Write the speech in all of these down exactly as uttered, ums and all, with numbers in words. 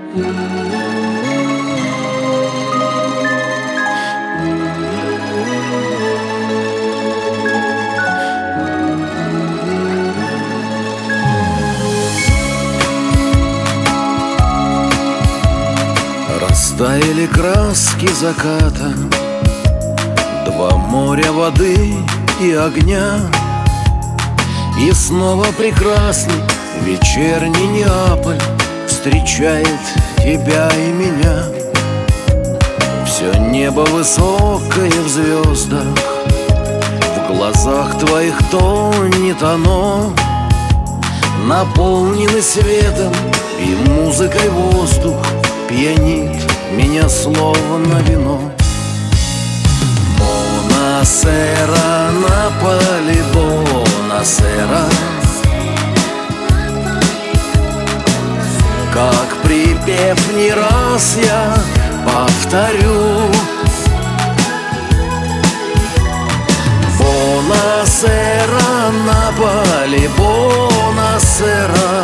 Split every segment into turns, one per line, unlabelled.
Растаяли краски заката, два моря воды и огня, и снова прекрасный вечерний Неаполь встречает тебя и меня. Все небо высокое в звездах, в глазах твоих тонет оно, наполненный светом и музыкой воздух пьянит меня словно вино. Бонасера, Наполи, бонасера, как припев не раз я повторю. Бонасера, Наполи, бонасера,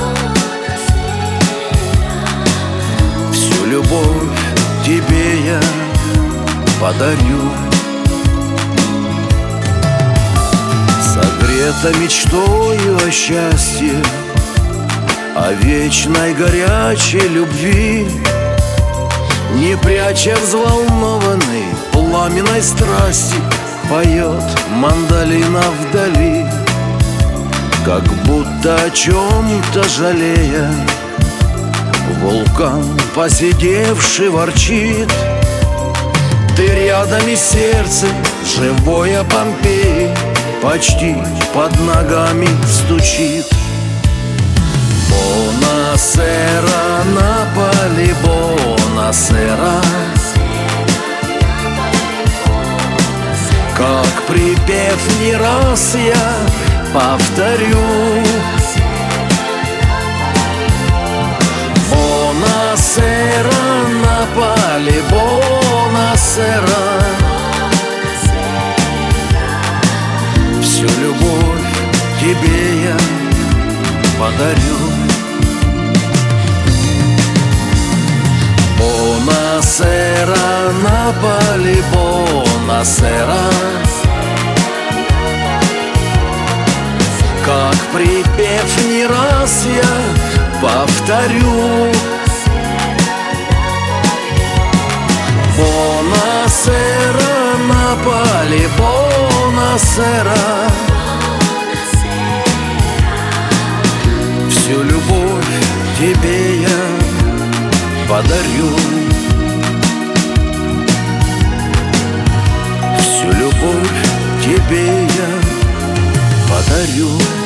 всю любовь тебе я подарю. Согрета мечтою о счастье, о вечной горячей любви, не пряча взволнованной пламенной страсти, поет мандолина вдали, как будто о чем-то жалея. Вулкан, посидевший, ворчит. Ты рядом, и сердце, живое Помпеи, почти под ногами стучит. Бонасера, Наполи, бонасера, как припев не раз я повторю. Бонасера, Наполи, бонасера, всю любовь тебе я подарю. Бонасера, Наполи, бонасера, как припев не раз я повторю. Бонасера, Наполи, бонасера, всю любовь тебе я подарю. Всю любовь тебе я подарю.